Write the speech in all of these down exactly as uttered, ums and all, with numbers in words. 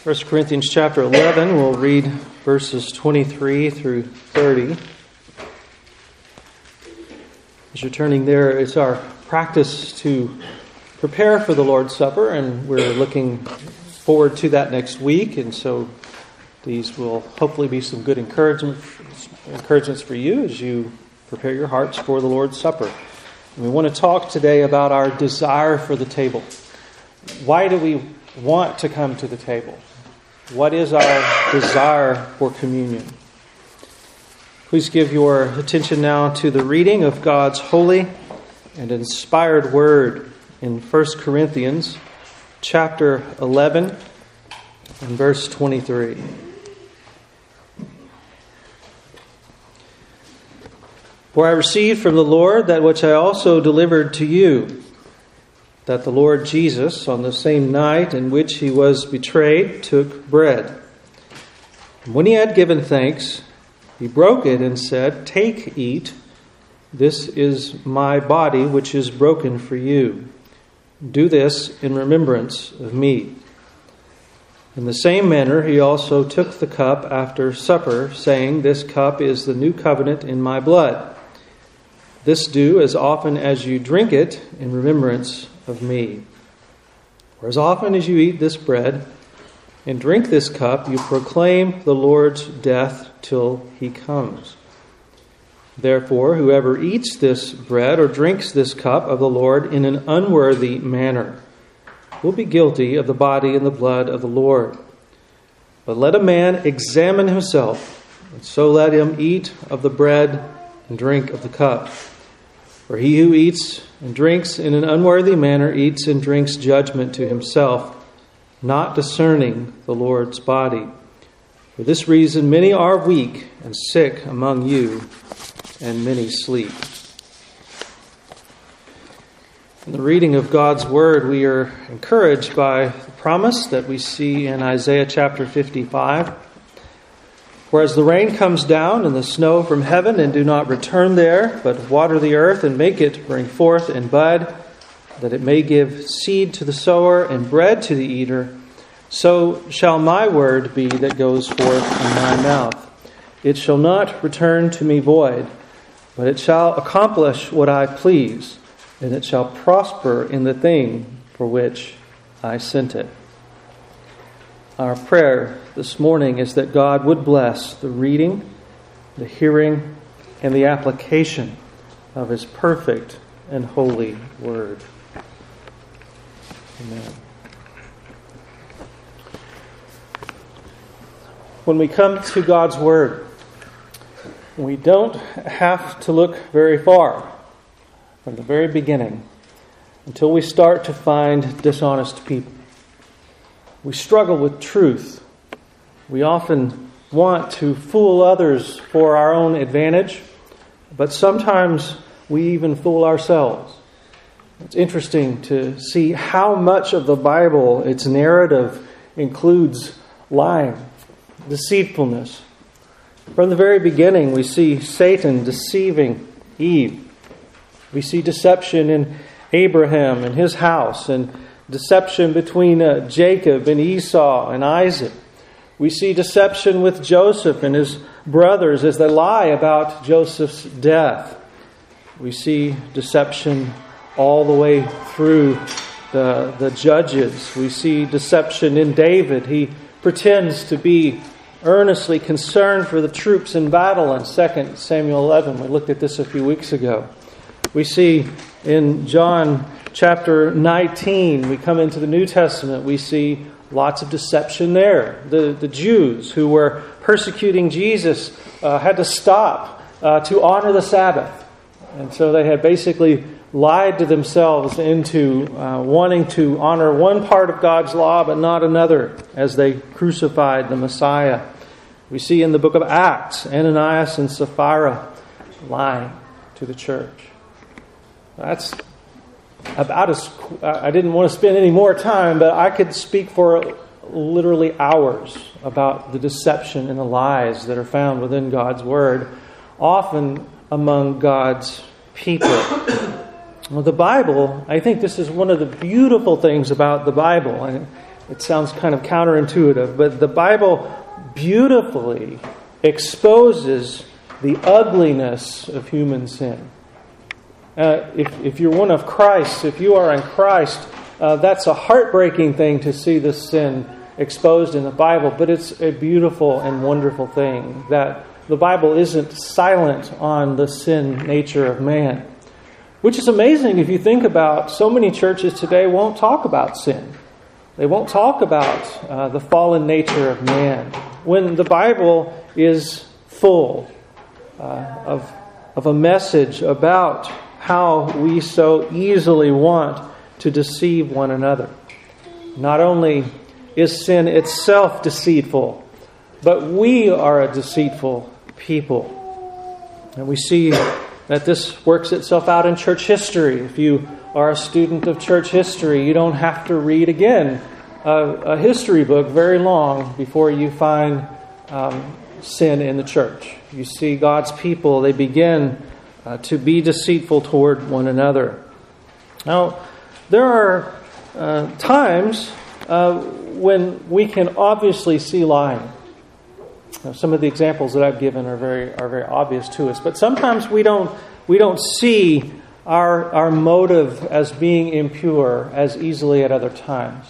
First Corinthians chapter eleven, we'll read verses twenty-three through thirty. As you're turning there, it's our practice to prepare for the Lord's Supper, and we're looking forward to that next week. And so these will hopefully be some good encouragement, encouragements for you as you prepare your hearts for the Lord's Supper. And we want to talk today about our desire for the table. Why do we want to come to the table? What is our desire for communion? Please give your attention now to the reading of God's holy and inspired word in First Corinthians chapter eleven and verse twenty-three. For I received from the Lord that which I also delivered to you, that the Lord Jesus, on the same night in which he was betrayed, took bread. And when he had given thanks, he broke it and said, "Take, eat. This is my body, which is broken for you. Do this in remembrance of me." In the same manner, he also took the cup after supper, saying, "This cup is the new covenant in my blood. This do as often as you drink it in remembrance of me. For as often as you eat this bread and drink this cup, you proclaim the Lord's death till he comes. Therefore, whoever eats this bread or drinks this cup of the Lord in an unworthy manner will be guilty of the body and the blood of the Lord. But let a man examine himself, and so let him eat of the bread and drink of the cup. For he who eats and drinks in an unworthy manner eats and drinks judgment to himself, not discerning the Lord's body. For this reason many are weak and sick among you, and many sleep." In the reading of God's Word, we are encouraged by the promise that we see in Isaiah chapter fifty-five. "Whereas the rain comes down and the snow from heaven and do not return there, but water the earth and make it bring forth and bud, that it may give seed to the sower and bread to the eater, so shall my word be that goes forth in my mouth. It shall not return to me void, but it shall accomplish what I please, and it shall prosper in the thing for which I sent it." Our prayer this morning is that God would bless the reading, the hearing, and the application of His perfect and holy Word. Amen. When we come to God's Word, we don't have to look very far from the very beginning until we start to find dishonest people. We struggle with truth. We often want to fool others for our own advantage, but sometimes we even fool ourselves. It's interesting to see how much of the Bible, its narrative, includes lying, deceitfulness. From the very beginning, we see Satan deceiving Eve. We see deception in Abraham and his house, and deception between uh, Jacob and Esau and Isaac. We see deception with Joseph and his brothers as they lie about Joseph's death. We see deception all the way through the, the judges. We see deception in David. He pretends to be earnestly concerned for the troops in battle in Second Samuel eleven. We looked at this a few weeks ago. We see in John chapter nineteen, we come into the New Testament, we see lots of deception there. The, the Jews who were persecuting Jesus uh, had to stop uh, to honor the Sabbath. And so they had basically lied to themselves into uh, wanting to honor one part of God's law but not another as they crucified the Messiah. We see in the book of Acts, Ananias and Sapphira lying to the church. That's about as, I didn't want to spend any more time, but I could speak for literally hours about the deception and the lies that are found within God's Word, often among God's people. Well, the Bible, I think this is one of the beautiful things about the Bible. And It sounds kind of counterintuitive, but the Bible beautifully exposes the ugliness of human sin. Uh, if, if you're one of Christ, if you are in Christ, uh, that's a heartbreaking thing to see this sin exposed in the Bible, but it's a beautiful and wonderful thing that the Bible isn't silent on the sin nature of man. Which is amazing if you think about so many churches today won't talk about sin. They won't talk about uh, the fallen nature of man, when the Bible is full uh, of, of a message about how we so easily want to deceive one another. Not only is sin itself deceitful, but we are a deceitful people. And we see that this works itself out in church history. If you are a student of church history, you don't have to read again a, a history book very long before you find um, sin in the church. You see God's people, they begin uh, to be deceitful toward one another. Now, there are uh, times uh, when we can obviously see lying. Now, some of the examples that I've given are very are very obvious to us, but sometimes we don't we don't see our our motive as being impure as easily at other times.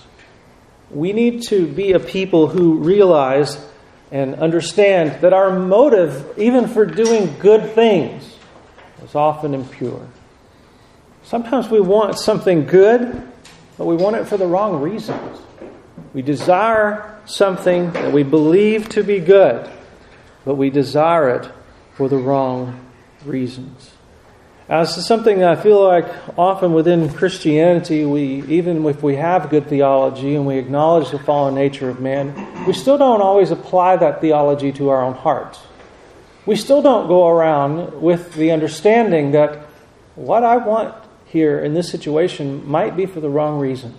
We need to be a people who realize and understand that our motive, even for doing good things, is often impure. Sometimes we want something good, but we want it for the wrong reasons. We desire something that we believe to be good, but we desire it for the wrong reasons. Now, this is something that I feel like often within Christianity, we, even if we have good theology and we acknowledge the fallen nature of man, we still don't always apply that theology to our own hearts. We still don't go around with the understanding that what I want here in this situation might be for the wrong reason.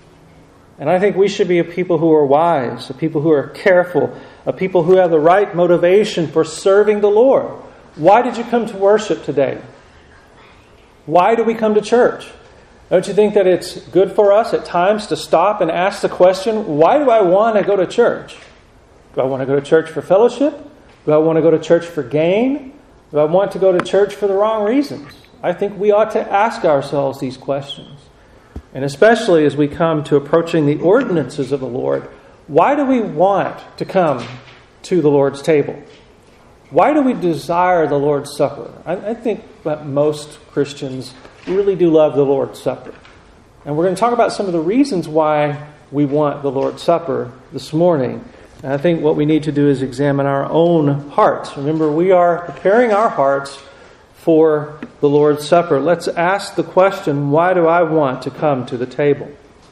And I think we should be a people who are wise, a people who are careful, a people who have the right motivation for serving the Lord. Why did you come to worship today? Why do we come to church? Don't you think that it's good for us at times to stop and ask the question, why do I want to go to church? Do I want to go to church for fellowship? Do I want to go to church for gain? Do I want to go to church for the wrong reasons? I think we ought to ask ourselves these questions. And especially as we come to approaching the ordinances of the Lord, why do we want to come to the Lord's table? Why do we desire the Lord's Supper? I, I think that most Christians really do love the Lord's Supper. And we're going to talk about some of the reasons why we want the Lord's Supper this morning. And I think what we need to do is examine our own hearts. Remember, we are preparing our hearts for the Lord's Supper. Let's ask the question, why do I want to come to the table?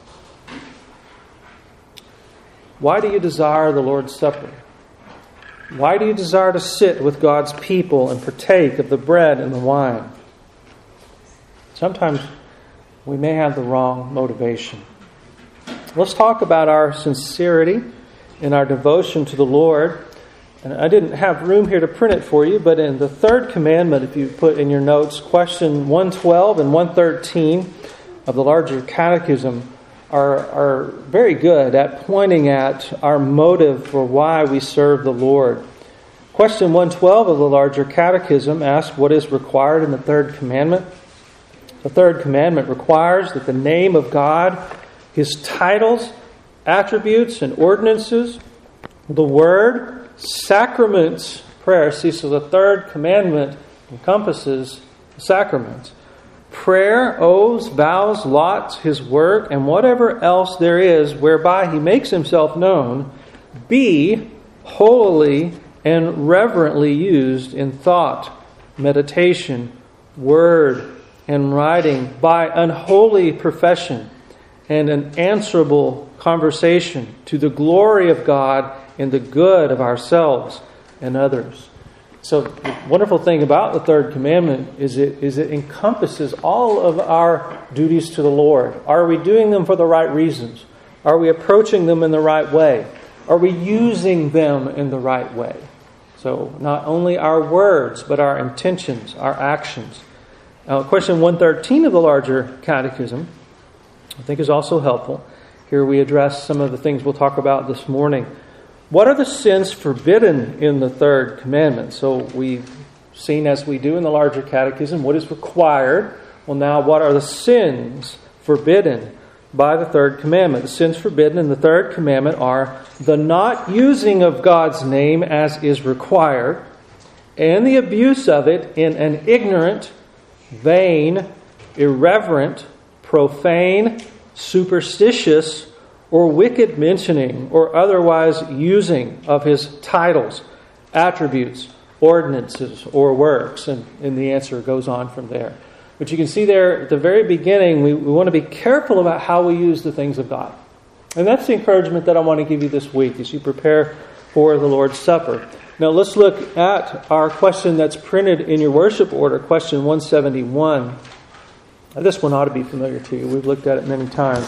Why do you desire the Lord's Supper? Why do you desire to sit with God's people and partake of the bread and the wine? Sometimes we may have the wrong motivation. Let's talk about our sincerity in our devotion to the Lord. And I didn't have room here to print it for you, but in the third commandment, if you put in your notes, question one twelve and one thirteen of the larger catechism are, are very good at pointing at our motive for why we serve the Lord. Question one twelve of the larger catechism asks what is required in the third commandment. The third commandment requires that the name of God, His titles, attributes, and ordinances, the Word, sacraments, prayer. See, so the third commandment encompasses the sacraments. Prayer, oaths, vows, lots, His work, and whatever else there is whereby He makes Himself known, be holily and reverently used in thought, meditation, word, and writing by unholy profession and an answerable conversation to the glory of God and the good of ourselves and others. So the wonderful thing about the third commandment is it is it encompasses all of our duties to the Lord. Are we doing them for the right reasons? Are we approaching them in the right way? Are we using them in the right way? So not only our words, but our intentions, our actions. Now, question one thirteen of the larger catechism, I think, is also helpful. Here we address some of the things we'll talk about this morning. What are the sins forbidden in the third commandment? So we've seen, as we do in the larger catechism, what is required. Well, now what are the sins forbidden by the third commandment? The sins forbidden in the third commandment are the not using of God's name as is required, and the abuse of it in an ignorant, vain, irreverent, profane, superstitious, or wicked mentioning or otherwise using of His titles, attributes, ordinances, or works. And, and the answer goes on from there. But you can see there at the very beginning, we, we want to be careful about how we use the things of God. And that's the encouragement that I want to give you this week as you prepare for the Lord's Supper. Now let's look at our question that's printed in your worship order, question one seventy-one. Now, this one ought to be familiar to you. We've looked at it many times.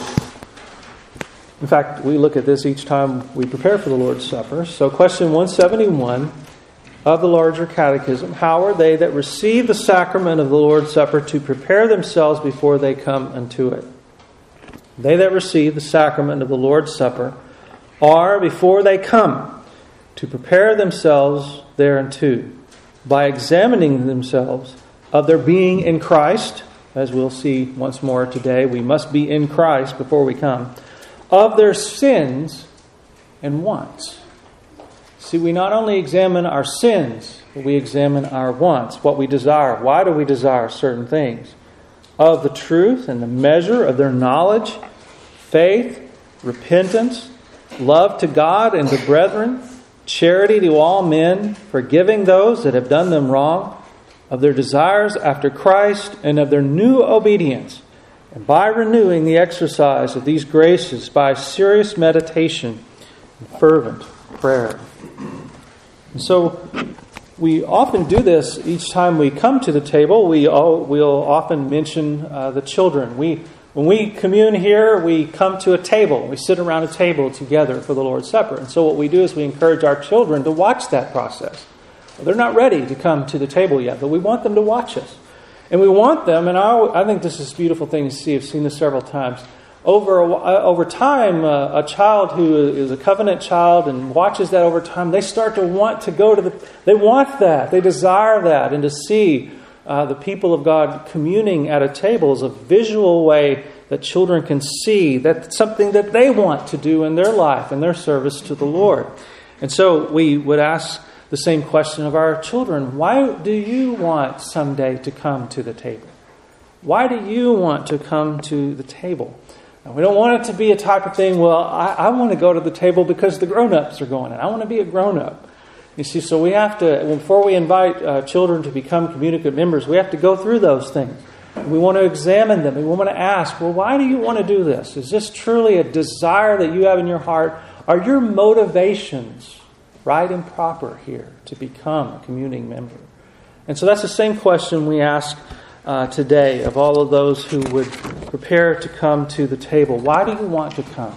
In fact, we look at this each time we prepare for the Lord's Supper. So question one seventy-one of the larger catechism: how are they that receive the sacrament of the Lord's Supper to prepare themselves before they come unto it? They that receive the sacrament of the Lord's Supper are, before they come, to prepare themselves thereunto, by examining themselves of their being in Christ, as we'll see once more today. We must be in Christ before we come, of their sins and wants. See, we not only examine our sins, but we examine our wants, what we desire. Why do we desire certain things? Of the truth and the measure of their knowledge, faith, repentance, love to God and to brethren, charity to all men, forgiving those that have done them wrong, of their desires after Christ, and of their new obedience, and by renewing the exercise of these graces by serious meditation and fervent prayer. And so we often do this each time we come to the table. We all, we'll often mention uh, the children. We When we commune here, we come to a table. We sit around a table together for the Lord's Supper. And so what we do is we encourage our children to watch that process. Well, they're not ready to come to the table yet, but we want them to watch us. And we want them, and I, I think this is a beautiful thing to see. I've seen this several times. Over, a, over time, uh, a child who is a covenant child and watches that over time, they start to want to go to the... They want that. They desire that. And to see Uh, the people of God communing at a table is a visual way that children can see that's something that they want to do in their life and their service to the Lord. And so we would ask the same question of our children: why do you want someday to come to the table? Why do you want to come to the table? Now, we don't want it to be a type of thing, well, I, I want to go to the table because the grown-ups are going, and I want to be a grown-up. You see, so we have to, before we invite uh, children to become communicant members, we have to go through those things. We want to examine them. We want to ask, well, why do you want to do this? Is this truly a desire that you have in your heart? Are your motivations right and proper here to become a communing member? And so that's the same question we ask uh, today of all of those who would prepare to come to the table. Why do you want to come?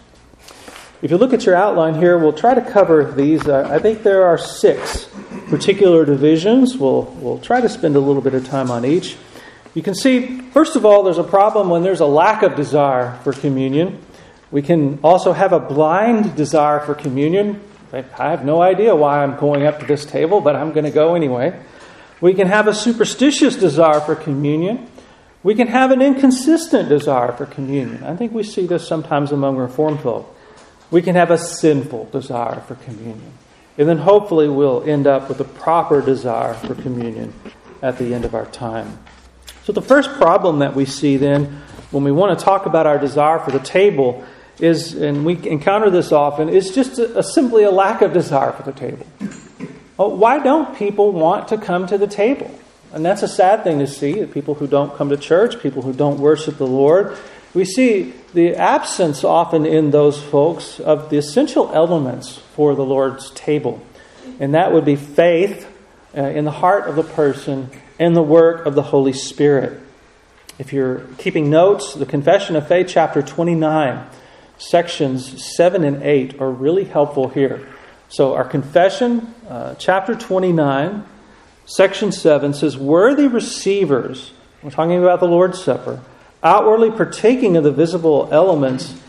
If you look at your outline here, we'll try to cover these. Uh, I think there are six particular divisions. We'll, we'll try to spend a little bit of time on each. You can see, first of all, there's a problem when there's a lack of desire for communion. We can also have a blind desire for communion. I have no idea why I'm going up to this table, but I'm going to go anyway. We can have a superstitious desire for communion. We can have an inconsistent desire for communion. I think we see this sometimes among Reformed folk. We can have a sinful desire for communion. And then hopefully we'll end up with a proper desire for communion at the end of our time. So the first problem that we see then when we want to talk about our desire for the table is, and we encounter this often, is just a, a simply a lack of desire for the table. Well, why don't people want to come to the table? And that's a sad thing to see, that people who don't come to church, people who don't worship the Lord. We see the absence often in those folks of the essential elements for the Lord's table. And that would be faith uh, in the heart of the person and the work of the Holy Spirit. If you're keeping notes, the Confession of Faith, chapter twenty-nine, sections seven and eight are really helpful here. So our confession, uh, chapter twenty-nine, section seven says, "Worthy receivers," we're talking about the Lord's Supper, "outwardly partaking of the visible elements,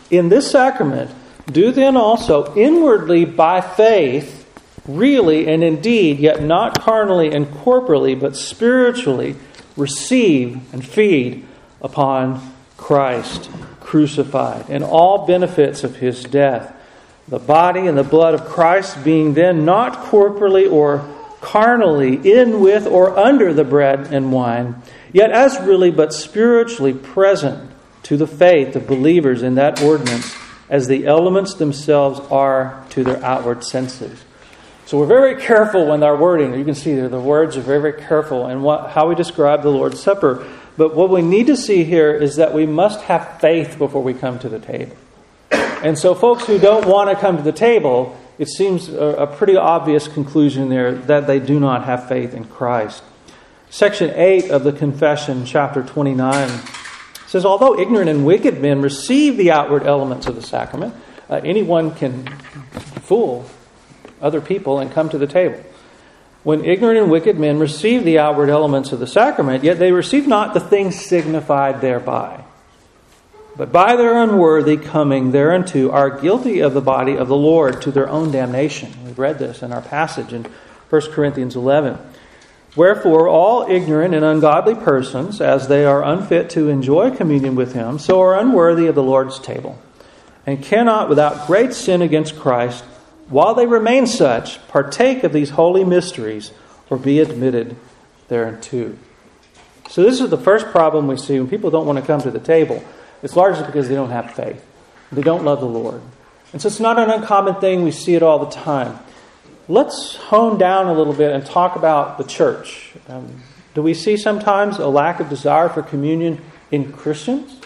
in this sacrament, do then also inwardly by faith, really and indeed, yet not carnally and corporally, but spiritually, receive and feed upon Christ crucified and all benefits of his death. The body and the blood of Christ being then not corporally or carnally in with or under the bread and wine, yet as really but spiritually present to the faith of believers in that ordinance as the elements themselves are to their outward senses. So we're very careful when our wording, you can see there the words are very, very careful in what, how we describe the Lord's Supper. But what we need to see here is that we must have faith before we come to the table. And so folks who don't want to come to the table, it seems a, a pretty obvious conclusion there that they do not have faith in Christ. Section eight of the Confession, chapter twenty-nine, says, although ignorant and wicked men receive the outward elements of the sacrament, uh, anyone can fool other people and come to the table. When ignorant and wicked men receive the outward elements of the sacrament, yet they receive not the things signified thereby, but by their unworthy coming thereunto are guilty of the body of the Lord to their own damnation. We've read this in our passage in First Corinthians eleven. Wherefore all ignorant and ungodly persons, as they are unfit to enjoy communion with him, so are unworthy of the Lord's table, and cannot without great sin against Christ, while they remain such, partake of these holy mysteries, or be admitted thereunto. So this is the first problem we see when people don't want to come to the table. It's largely because they don't have faith. They don't love the Lord. And so it's not an uncommon thing. We see it all the time. Let's hone down a little bit and talk about the church. Um, do we see sometimes a lack of desire for communion in Christians?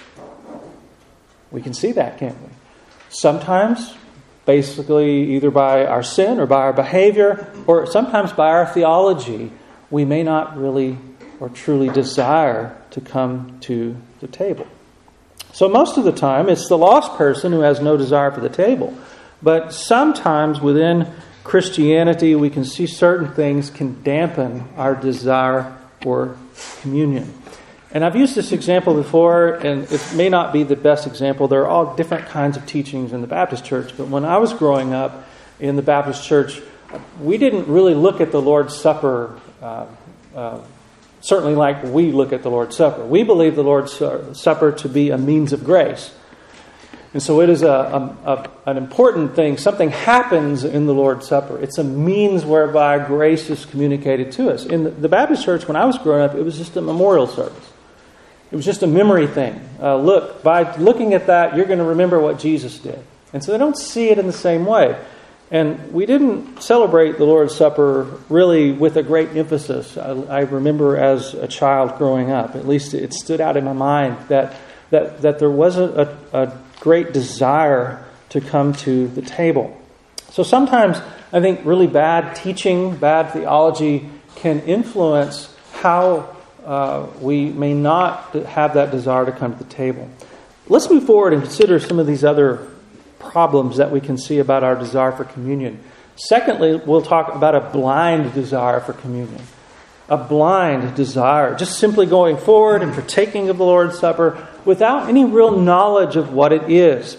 We can see that, can't we? Sometimes, basically, either by our sin or by our behavior, or sometimes by our theology, we may not really or truly desire to come to the table. So most of the time, it's the lost person who has no desire for the table. But sometimes within Christianity, we can see certain things can dampen our desire for communion. And I've used this example before, and it may not be the best example. There are all different kinds of teachings in the Baptist church. But when I was growing up in the Baptist church, we didn't really look at the Lord's Supper uh, uh, certainly like we look at the Lord's Supper. We believe the Lord's Supper to be a means of grace. And so it is a, a, a, an important thing. Something happens in the Lord's Supper. It's a means whereby grace is communicated to us. In the, the Baptist church, when I was growing up, it was just a memorial service. It was just a memory thing. Uh, look, by looking at that, you're going to remember what Jesus did. And so they don't see it in the same way. And we didn't celebrate the Lord's Supper really with a great emphasis. I, I remember as a child growing up, at least it stood out in my mind that that, that there wasn't a, a great desire to come to the table. So sometimes I think really bad teaching, bad theology can influence how uh, we may not have that desire to come to the table. Let's move forward and consider some of these other problems that we can see about our desire for communion. Secondly, we'll talk about a blind desire for communion. A blind desire, just simply going forward and partaking of the Lord's Supper without any real knowledge of what it is.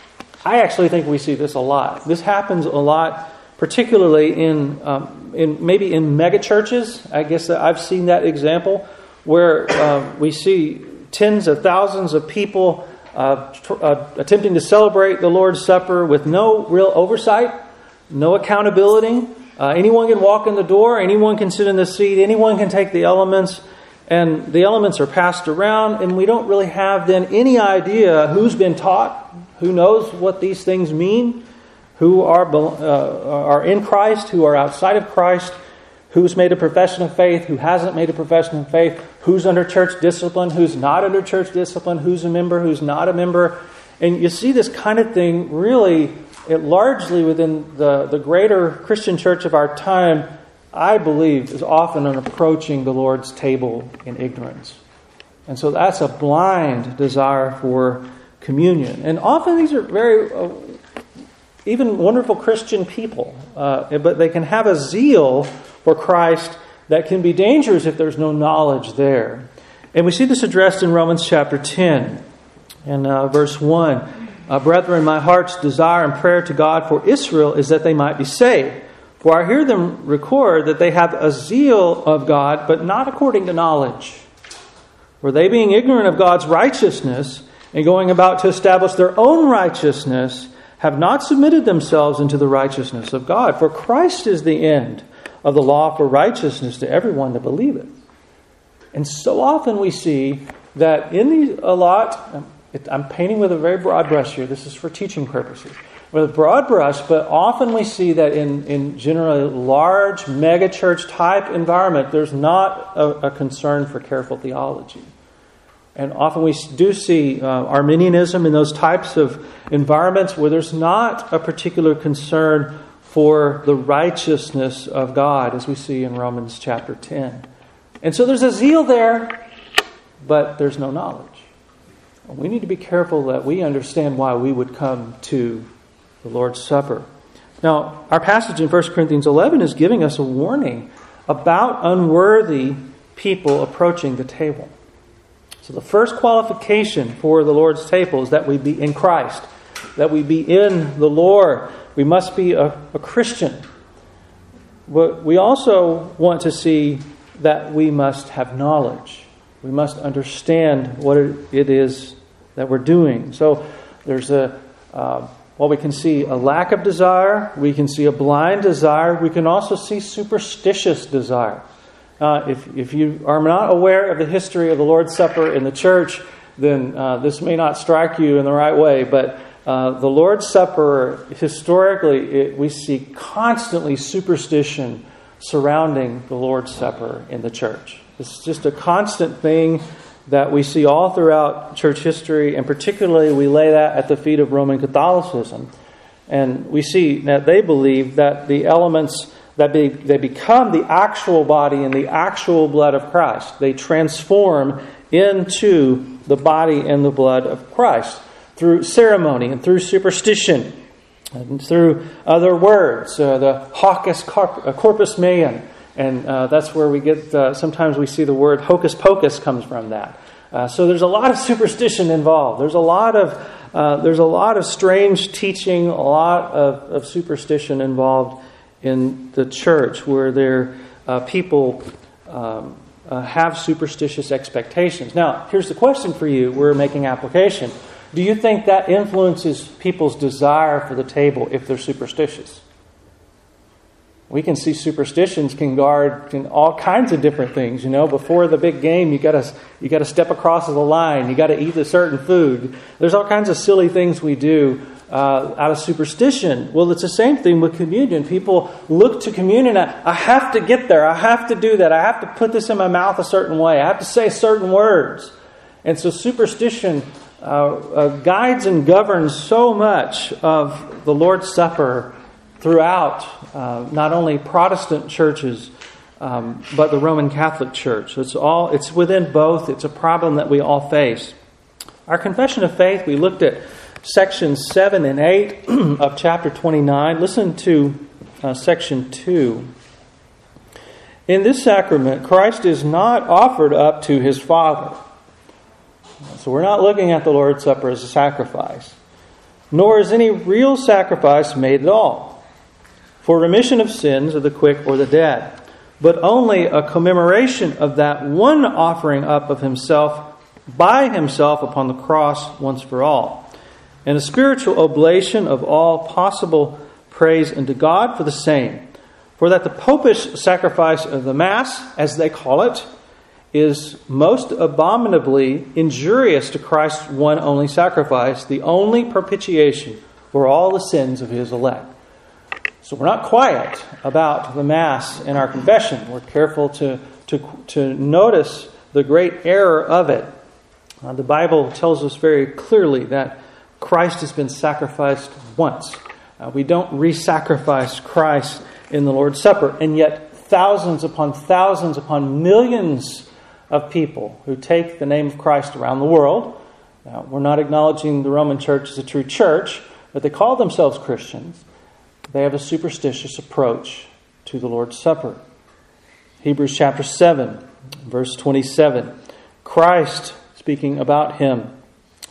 I actually think we see this a lot. This happens a lot, particularly in um, in maybe in mega churches. I guess that I've seen that example where uh, we see tens of thousands of people Uh, tr- uh, attempting to celebrate the Lord's Supper with no real oversight, no accountability. Uh, anyone can walk in the door, anyone can sit in the seat, anyone can take the elements, and the elements are passed around, and we don't really have then any idea who's been taught, who knows what these things mean, who are uh, are in Christ, who are outside of Christ, who's made a profession of faith, who hasn't made a profession of faith, who's under church discipline, who's not under church discipline, who's a member, who's not a member. And you see this kind of thing really, it largely within the, the greater Christian church of our time, I believe, is often an approaching the Lord's table in ignorance. And so that's a blind desire for communion. And often these are very, uh, even wonderful Christian people, uh, but they can have a zeal for Christ that can be dangerous if there's no knowledge there. And we see this addressed in Romans chapter ten and uh, verse one. Uh, Brethren, my heart's desire and prayer to God for Israel is that they might be saved. For I hear them record that they have a zeal of God, but not according to knowledge. For they, being ignorant of God's righteousness, and going about to establish their own righteousness, have not submitted themselves into the righteousness of God. For Christ is the end of the law for righteousness to everyone that believeth. And so often we see that in the, a lot, I'm painting with a very broad brush here, this is for teaching purposes, with a broad brush, but often we see that in, in generally large mega-church type environment, there's not a, a concern for careful theology. And often we do see uh, Arminianism in those types of environments where there's not a particular concern for the righteousness of God, as we see in Romans chapter ten. And so there's a zeal there, but there's no knowledge. We need to be careful that we understand why we would come to the Lord's Supper. Now, our passage in First Corinthians eleven is giving us a warning about unworthy people approaching the table. So the first qualification for the Lord's table is that we be in Christ, that we be in the Lord. We must be a, a Christian. But we also want to see that we must have knowledge. We must understand what it is that we're doing. So there's a, uh, well, we can see a lack of desire. We can see a blind desire. We can also see superstitious desire. Uh, if, if you are not aware of the history of the Lord's Supper in the church, then uh, this may not strike you in the right way. But uh, the Lord's Supper, historically, it, we see constantly superstition surrounding the Lord's Supper in the church. It's just a constant thing that we see all throughout church history, and particularly we lay that at the feet of Roman Catholicism. And we see that they believe that the elements that be, they become the actual body and the actual blood of Christ. They transform into the body and the blood of Christ through ceremony and through superstition and through other words, uh, the hocus corpus meum. And uh, that's where we get, uh, sometimes we see the word hocus pocus comes from that. Uh, so there's a lot of superstition involved. There's a lot of uh, there's a lot of strange teaching, a lot of, of superstition involved in the church, where there uh, people um, uh, have superstitious expectations. Now, here's the question for you. We're making application. Do you think that influences people's desire for the table if they're superstitious? We can see superstitions can guard in all kinds of different things. You know, before the big game, you got to you got to step across the line. You got to eat a certain food. There's all kinds of silly things we do uh, out of superstition. Well, it's the same thing with communion. People look to communion. I, I have to get there. I have to do that. I have to put this in my mouth a certain way. I have to say certain words. And so superstition uh, uh, guides and governs so much of the Lord's Supper throughout uh, not only Protestant churches, um, but the Roman Catholic Church. It's all it's within both. It's a problem that we all face. Our confession of faith, we looked at sections seven and eight of chapter twenty-nine. Listen to uh, section two. In this sacrament, Christ is not offered up to his Father. So we're not looking at the Lord's Supper as a sacrifice. Nor is any real sacrifice made at all for remission of sins of the quick or the dead, but only a commemoration of that one offering up of himself by himself upon the cross once for all, and a spiritual oblation of all possible praise unto God for the same. For that the popish sacrifice of the Mass, as they call it, is most abominably injurious to Christ's one only sacrifice, the only propitiation for all the sins of his elect. So we're not quiet about the Mass in our confession. We're careful to, to, to notice the great error of it. Uh, the Bible tells us very clearly that Christ has been sacrificed once. Uh, we don't re-sacrifice Christ in the Lord's Supper. And yet thousands upon thousands upon millions of people who take the name of Christ around the world. Now, we're not acknowledging the Roman Church as a true church, but they call themselves Christians. They have a superstitious approach to the Lord's Supper. Hebrews chapter seven, verse twenty-seven. Christ, speaking about him,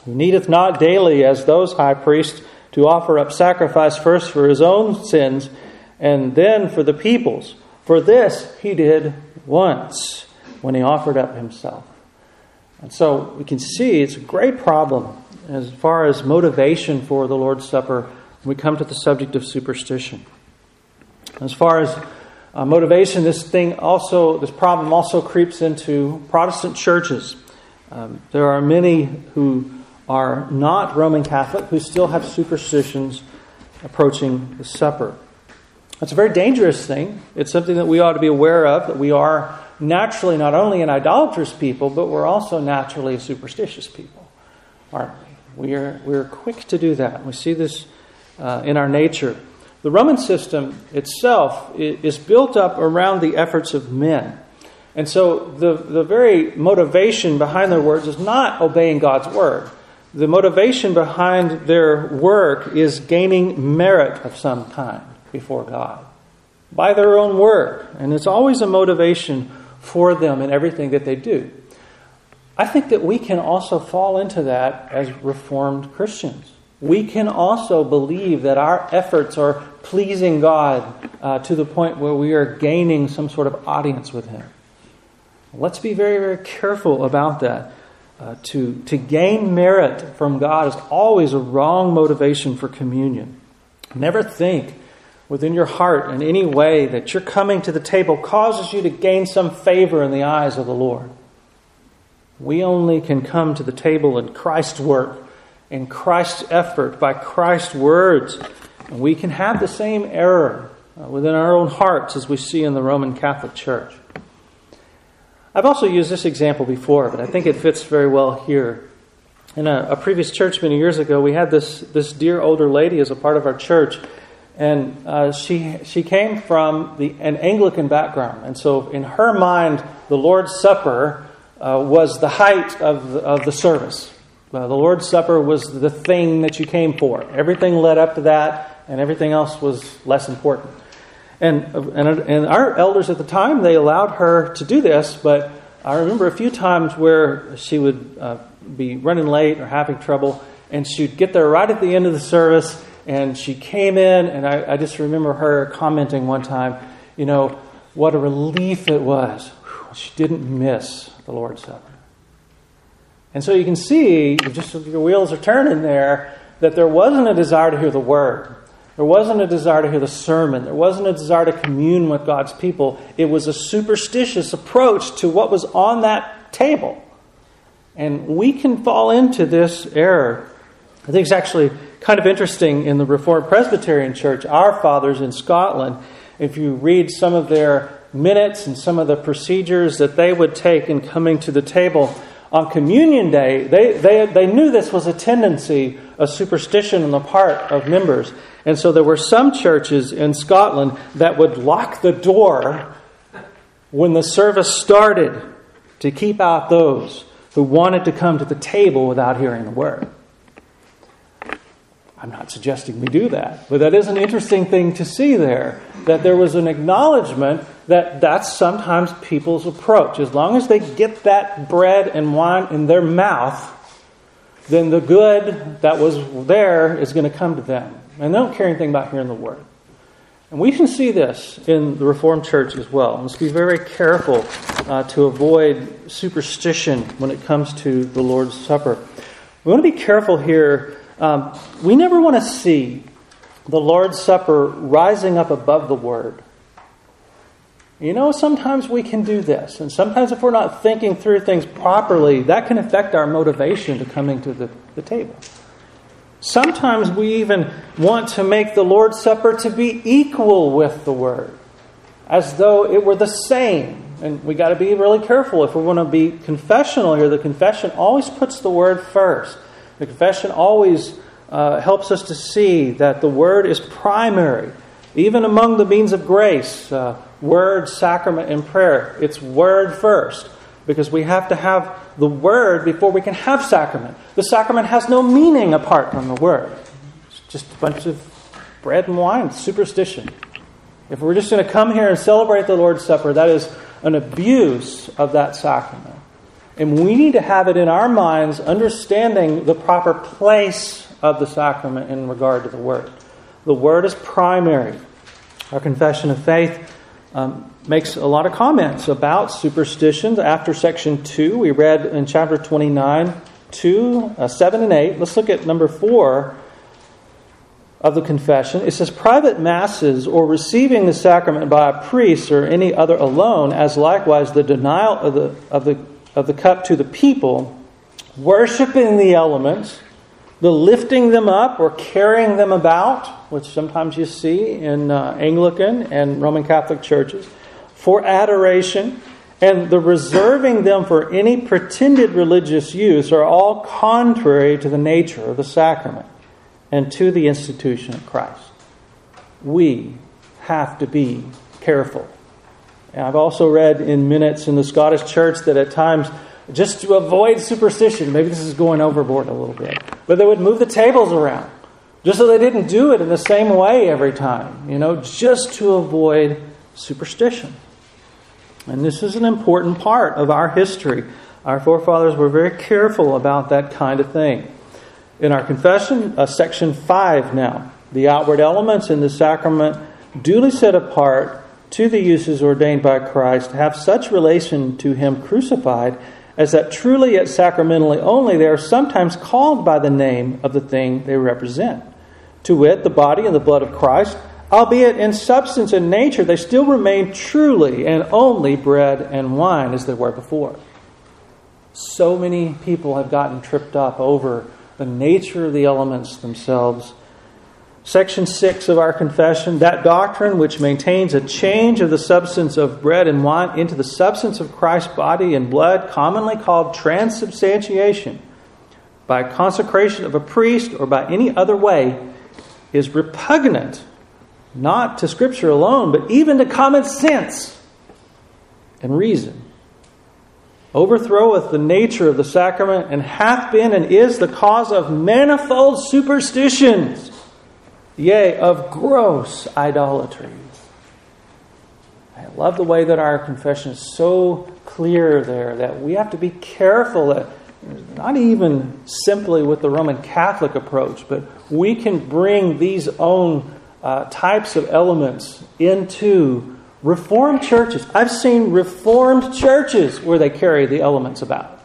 who needeth not daily as those high priests to offer up sacrifice first for his own sins and then for the people's. For this he did once when he offered up himself. And so we can see it's a great problem as far as motivation for the Lord's Supper when we come to the subject of superstition. As far as uh, motivation, this thing also, this problem also creeps into Protestant churches. Um, there are many who are not Roman Catholic who still have superstitions approaching the supper. It's a very dangerous thing. It's something that we ought to be aware of, that we are naturally not only an idolatrous people, but we're also naturally a superstitious people, aren't we? We are, we are quick to do that. We see this uh, in our nature. The Roman system itself is built up around the efforts of men. And so the, the very motivation behind their words is not obeying God's word. The motivation behind their work is gaining merit of some kind before God by their own work. And it's always a motivation for them in everything that they do. I think that we can also fall into that as Reformed Christians. We can also believe that our efforts are pleasing God uh, to the point where we are gaining some sort of audience with Him. Let's be very, very careful about that. Uh, to, to gain merit from God is always a wrong motivation for communion. Never think within your heart in any way that your coming to the table causes you to gain some favor in the eyes of the Lord. We only can come to the table in Christ's work, in Christ's effort, by Christ's words. And we can have the same error uh, within our own hearts as we see in the Roman Catholic Church. I've also used this example before, but I think it fits very well here. In a, a previous church many years ago, we had this, this dear older lady as a part of our church. And uh, she she came from the an Anglican background. And so in her mind, the Lord's Supper uh, was the height of the, of the service. Uh, the Lord's Supper was the thing that you came for. Everything led up to that, and everything else was less important. And, and and our elders at the time, they allowed her to do this, but I remember a few times where she would uh, be running late or having trouble, and she'd get there right at the end of the service, and she came in, and I, I just remember her commenting one time, you know, what a relief it was. She didn't miss the Lord's Supper. And so you can see, just as your wheels are turning there, that there wasn't a desire to hear the Word. There wasn't a desire to hear the sermon. There wasn't a desire to commune with God's people. It was a superstitious approach to what was on that table. And we can fall into this error. I think it's actually kind of interesting in the Reformed Presbyterian Church, our fathers in Scotland, if you read some of their minutes and some of the procedures that they would take in coming to the table, on Communion Day, they, they, they knew this was a tendency, a superstition on the part of members. And so there were some churches in Scotland that would lock the door when the service started to keep out those who wanted to come to the table without hearing the Word. I'm not suggesting we do that, but that is an interesting thing to see there, that there was an acknowledgement that that's sometimes people's approach. As long as they get that bread and wine in their mouth, then the good that was there is going to come to them. And they don't care anything about hearing the Word. And we can see this in the Reformed Church as well. Let's be very careful uh, to avoid superstition when it comes to the Lord's Supper. We want to be careful here. Um, we never want to see the Lord's Supper rising up above the Word. You know, sometimes we can do this. And sometimes if we're not thinking through things properly, that can affect our motivation to coming to the, the table. Sometimes we even want to make the Lord's Supper to be equal with the Word, as though it were the same. And we got to be really careful if we want to be confessional here. The confession always puts the Word first. The confession always uh, helps us to see that the Word is primary. Even among the means of grace, uh, Word, sacrament, and prayer, it's Word first. Because we have to have the Word before we can have sacrament. The sacrament has no meaning apart from the Word. It's just a bunch of bread and wine, superstition. If we're just going to come here and celebrate the Lord's Supper, that is an abuse of that sacrament. And we need to have it in our minds, understanding the proper place of the sacrament in regard to the Word. The Word is primary. Our confession of faith um, makes a lot of comments about superstitions. After section two, we read in chapter twenty-nine, two, uh, seven and eight. Let's look at number four of the confession. It says, private masses or receiving the sacrament by a priest or any other alone, as likewise the denial of the of the of the cup to the people, worshiping the elements, the lifting them up or carrying them about, which sometimes you see in uh, Anglican and Roman Catholic churches, for adoration, and the reserving them for any pretended religious use are all contrary to the nature of the sacrament and to the institution of Christ. We have to be careful. And I've also read in minutes in the Scottish Church that at times, just to avoid superstition, maybe this is going overboard a little bit, but they would move the tables around just so they didn't do it in the same way every time, you know, just to avoid superstition. And this is an important part of our history. Our forefathers were very careful about that kind of thing. In our confession, uh, section five now, the outward elements in the sacrament duly set apart to the uses ordained by Christ have such relation to Him crucified as that truly yet sacramentally only they are sometimes called by the name of the thing they represent. To wit, the body and the blood of Christ, albeit in substance and nature they still remain truly and only bread and wine as they were before. So many people have gotten tripped up over the nature of the elements themselves. Section six of our confession, that doctrine which maintains a change of the substance of bread and wine into the substance of Christ's body and blood, commonly called transubstantiation, by consecration of a priest or by any other way, is repugnant, not to Scripture alone, but even to common sense and reason. Overthroweth the nature of the sacrament, and hath been and is the cause of manifold superstitions, yea, of gross idolatry. I love the way that our confession is so clear there, that we have to be careful that not even simply with the Roman Catholic approach, but we can bring these own uh, types of elements into Reformed churches. I've seen Reformed churches where they carry the elements about.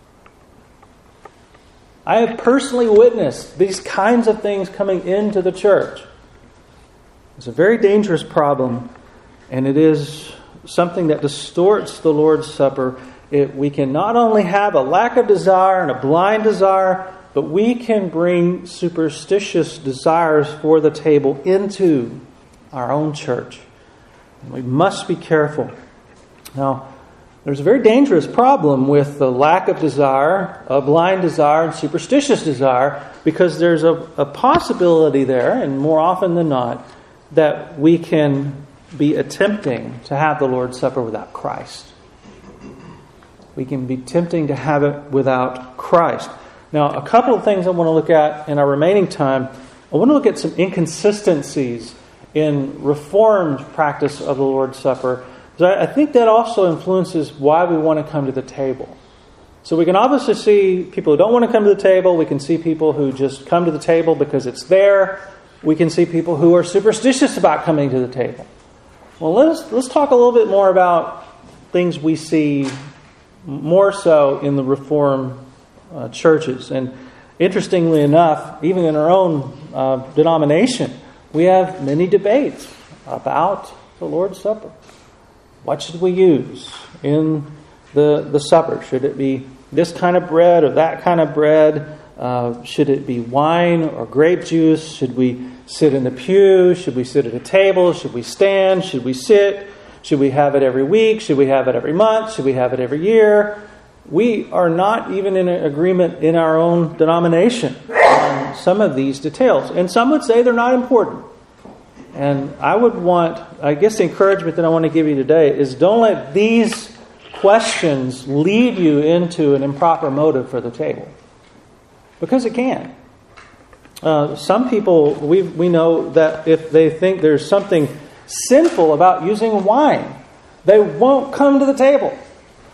I have personally witnessed these kinds of things coming into the church. It's a very dangerous problem, and it is something that distorts the Lord's Supper. It, we can not only have a lack of desire and a blind desire, but we can bring superstitious desires for the table into our own church. And we must be careful. Now, there's a very dangerous problem with the lack of desire, a blind desire, and superstitious desire, because there's a, a possibility there, and more often than not, that we can be attempting to have the Lord's Supper without Christ. We can be tempting to have it without Christ. Now, a couple of things I want to look at in our remaining time. I want to look at some inconsistencies in Reformed practice of the Lord's Supper. I think that also influences why we want to come to the table. So we can obviously see people who don't want to come to the table. We can see people who just come to the table because it's there. We can see people who are superstitious about coming to the table. Well, let's let's talk a little bit more about things we see more so in the Reformed uh, churches. And interestingly enough, even in our own uh, denomination, we have many debates about the Lord's Supper. What should we use in the, the supper? Should it be this kind of bread or that kind of bread? Uh, should it be wine or grape juice? Should we sit in the pew? Should we sit at a table? Should we stand? Should we sit? Should we have it every week? Should we have it every month? Should we have it every year? We are not even in agreement in our own denomination on some of these details. And some would say they're not important. And I would want, I guess the encouragement that I want to give you today is don't let these questions lead you into an improper motive for the table. Because it can. Uh, some people, we we know that if they think there's something sinful about using wine, they won't come to the table.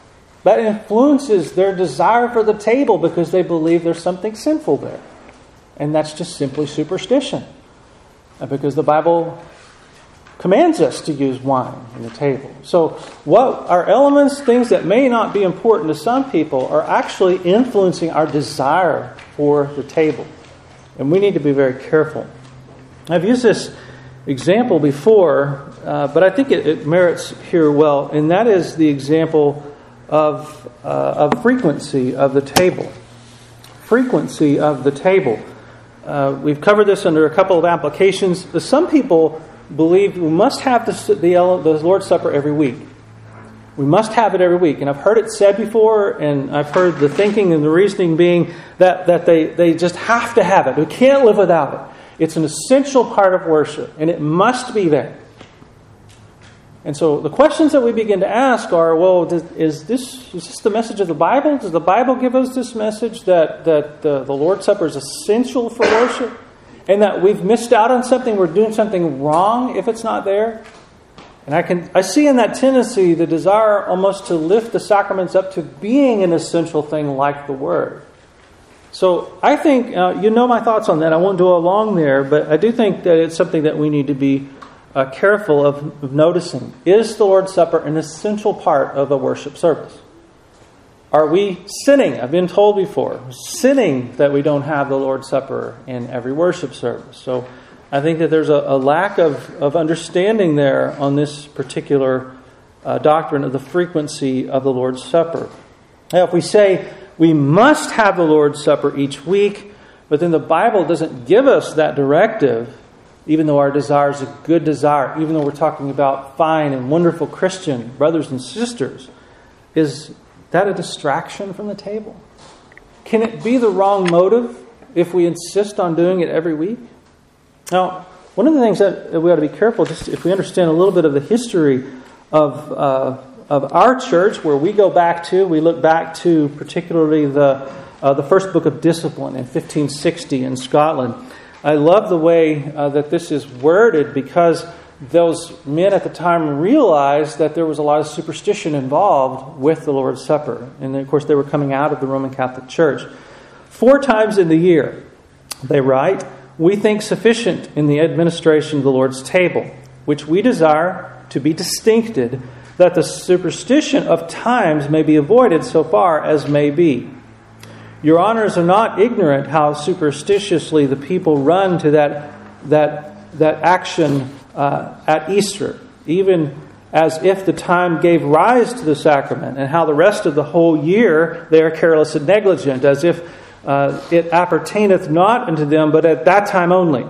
That influences their desire for the table because they believe there's something sinful there. And that's just simply superstition. And because the Bible commands us to use wine in the table. So what are elements, things that may not be important to some people, are actually influencing our desire for the table. And we need to be very careful. I've used this example before, uh, but I think it, it merits here well, and that is the example of, uh, of frequency of the table. Frequency of the table. Uh, we've covered this under a couple of applications. Some people believe we must have the, the, the Lord's Supper every week. We must have it every week. And I've heard it said before, and I've heard the thinking and the reasoning being that, that they, they just have to have it. We can't live without it. It's an essential part of worship, and it must be there. And so the questions that we begin to ask are, well, is this, is this the message of the Bible? Does the Bible give us this message that, that the, the Lord's Supper is essential for worship? And that we've missed out on something, we're doing something wrong if it's not there? And I can I see in that tendency the desire almost to lift the sacraments up to being an essential thing like the Word. So I think, uh, you know my thoughts on that. I won't dwell long there, but I do think that it's something that we need to be uh, careful of, of noticing. Is the Lord's Supper an essential part of a worship service? Are we sinning? I've been told before, sinning that we don't have the Lord's Supper in every worship service. So I think that there's a, a lack of, of understanding there on this particular uh, doctrine of the frequency of the Lord's Supper. Now, if we say we must have the Lord's Supper each week, but then the Bible doesn't give us that directive, even though our desire is a good desire, even though we're talking about fine and wonderful Christian brothers and sisters, is that a distraction from the table? Can it be the wrong motive if we insist on doing it every week? Now, one of the things that we ought to be careful, just if we understand a little bit of the history of uh, of our church, where we go back to, we look back to particularly the uh, the first book of Discipline in fifteen sixty in Scotland. I love the way uh, that this is worded, because those men at the time realized that there was a lot of superstition involved with the Lord's Supper. And of course, they were coming out of the Roman Catholic Church. Four times in the year, they write, we think sufficient in the administration of the Lord's table, which we desire to be distincted, that the superstition of times may be avoided so far as may be. Your honors are not ignorant how superstitiously the people run to that, that, that action Uh, at Easter, even as if the time gave rise to the sacrament, and how the rest of the whole year they are careless and negligent, as if uh, it appertaineth not unto them, but at that time only.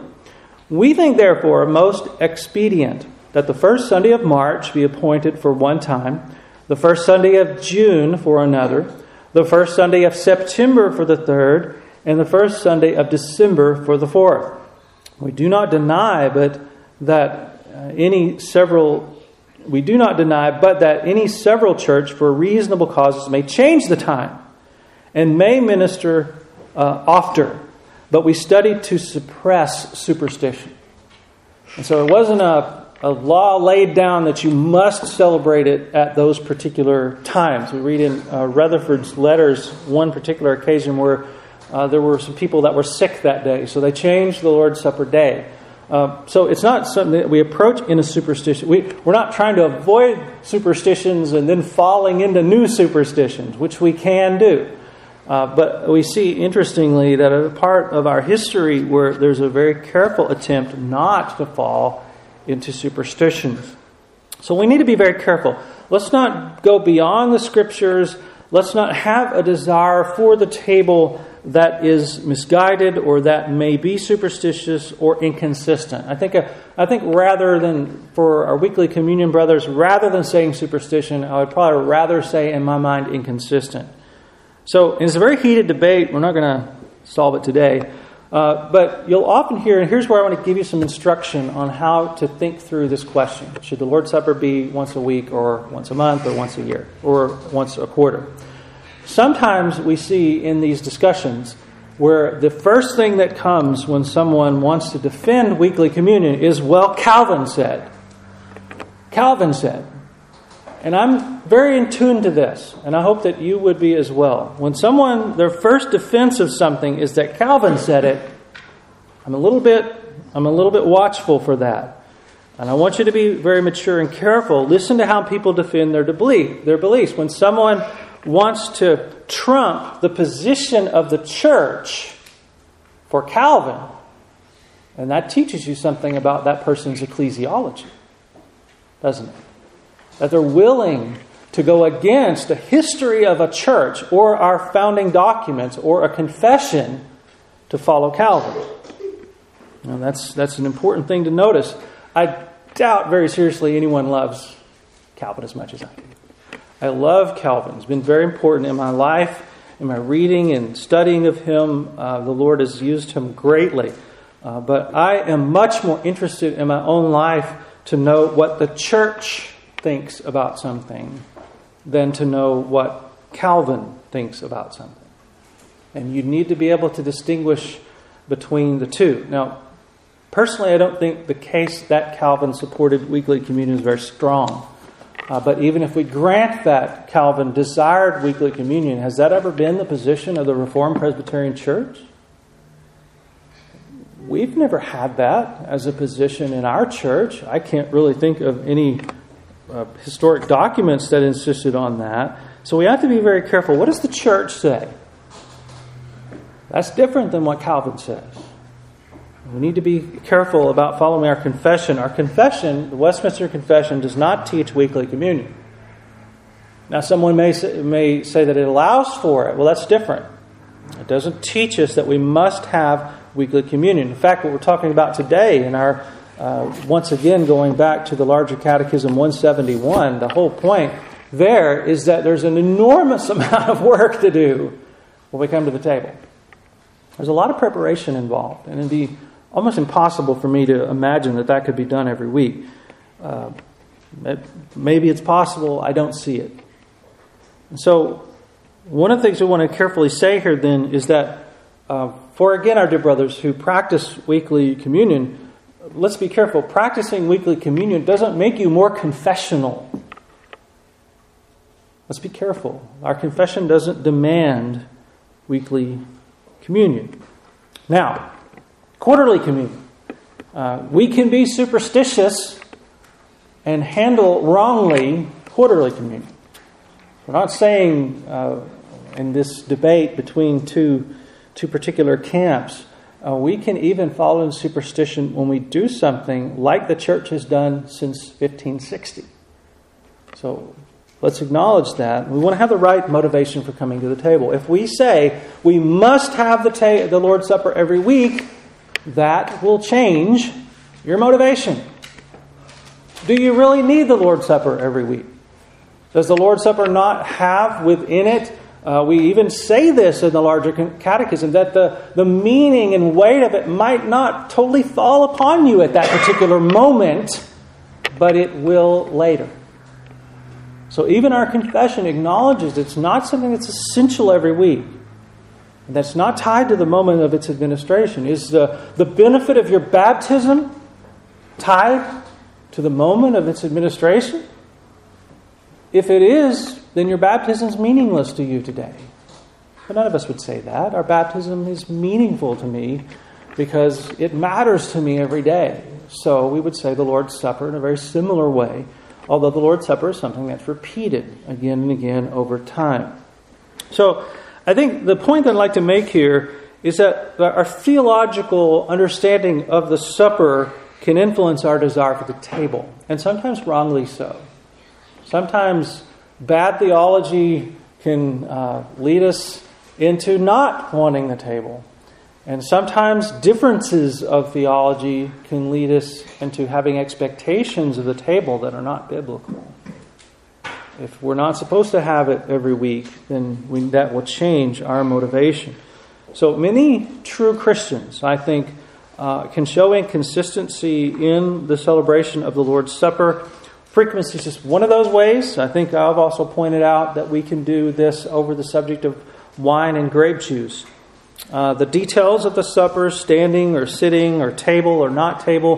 We think, therefore, most expedient that the first Sunday of March be appointed for one time, the first Sunday of June for another, the first Sunday of September for the third, and the first Sunday of December for the fourth. We do not deny, but that uh, any several, we do not deny, but that any several church for reasonable causes may change the time and may minister uh, ofter, but we study to suppress superstition. And so it wasn't a, a law laid down that you must celebrate it at those particular times. We read in uh, Rutherford's letters one particular occasion where uh, there were some people that were sick that day, so they changed the Lord's Supper day. Uh, so it's not something that we approach in a superstition. We, we're not trying to avoid superstitions and then falling into new superstitions, which we can do. Uh, but we see, interestingly, that a part of our history where there's a very careful attempt not to fall into superstitions. So we need to be very careful. Let's not go beyond the Scriptures. Let's not have a desire for the table that is misguided or that may be superstitious or inconsistent. I think, uh, I think rather than, for our weekly communion brothers, rather than saying superstition, I would probably rather say, in my mind, inconsistent. So it's a very heated debate. We're not going to solve it today. Uh, but you'll often hear, and here's where I want to give you some instruction on how to think through this question. Should the Lord's Supper be once a week or once a month or once a year or once a quarter? Sometimes we see in these discussions where the first thing that comes when someone wants to defend weekly communion is, well, Calvin said. Calvin said. And I'm very in tune to this, and I hope that you would be as well. When someone, their first defense of something is that Calvin said it, I'm a little bit, I'm a little bit watchful for that. And I want you to be very mature and careful. Listen to how people defend their belief, their beliefs. When someone wants to trump the position of the church for Calvin, and that teaches you something about that person's ecclesiology, doesn't it? That they're willing to go against the history of a church or our founding documents or a confession to follow Calvin. Now that's that's an important thing to notice. I doubt very seriously anyone loves Calvin as much as I do. I love Calvin. It's been very important in my life, in my reading and studying of him. Uh, the Lord has used him greatly. Uh, but I am much more interested in my own life to know what the church thinks about something than to know what Calvin thinks about something. And you need to be able to distinguish between the two. Now, personally, I don't think the case that Calvin supported weekly communion is very strong. Uh, but even if we grant that Calvin desired weekly communion, has that ever been the position of the Reformed Presbyterian Church? We've never had that as a position in our church. I can't really think of any uh, historic documents that insisted on that. So we have to be very careful. What does the church say? That's different than what Calvin says. We need to be careful about following our confession. Our confession, the Westminster Confession, does not teach weekly communion. Now, someone may say, may say that it allows for it. Well, that's different. It doesn't teach us that we must have weekly communion. In fact, what we're talking about today in our, uh, once again, going back to the larger Catechism one seventy-one, the whole point there is that there's an enormous amount of work to do when we come to the table. There's a lot of preparation involved, and indeed almost impossible for me to imagine that that could be done every week. Uh, it, maybe it's possible. I don't see it. And so one of the things we want to carefully say here then is that uh, for, again, our dear brothers who practice weekly communion, let's be careful. Practicing weekly communion doesn't make you more confessional. Let's be careful. Our confession doesn't demand weekly communion. Now, quarterly communion. Uh, we can be superstitious and handle wrongly quarterly communion. We're not saying uh, in this debate between two two particular camps, uh, we can even fall into superstition when we do something like the church has done since fifteen sixty. So let's acknowledge that. We want to have the right motivation for coming to the table. If we say we must have the, ta- the Lord's Supper every week, that will change your motivation. Do you really need the Lord's Supper every week? Does the Lord's Supper not have within it, uh, we even say this in the larger catechism, that the, the meaning and weight of it might not totally fall upon you at that particular moment, but it will later. So even our confession acknowledges it's not something that's essential every week. That's not tied to the moment of its administration. Is the, the benefit of your baptism tied to the moment of its administration? If it is, then your baptism is meaningless to you today. But none of us would say that. Our baptism is meaningful to me because it matters to me every day. So we would say the Lord's Supper in a very similar way, although the Lord's Supper is something that's repeated again and again over time. So I think the point that I'd like to make here is that our theological understanding of the supper can influence our desire for the table, and sometimes wrongly so. Sometimes bad theology can uh, lead us into not wanting the table. And sometimes differences of theology can lead us into having expectations of the table that are not biblical. If we're not supposed to have it every week, then we, that will change our motivation. So many true Christians, I think, uh, can show inconsistency in the celebration of the Lord's Supper. Frequency is just one of those ways. I think I've also pointed out that we can do this over the subject of wine and grape juice. Uh, the details of the supper, standing or sitting or table or not table,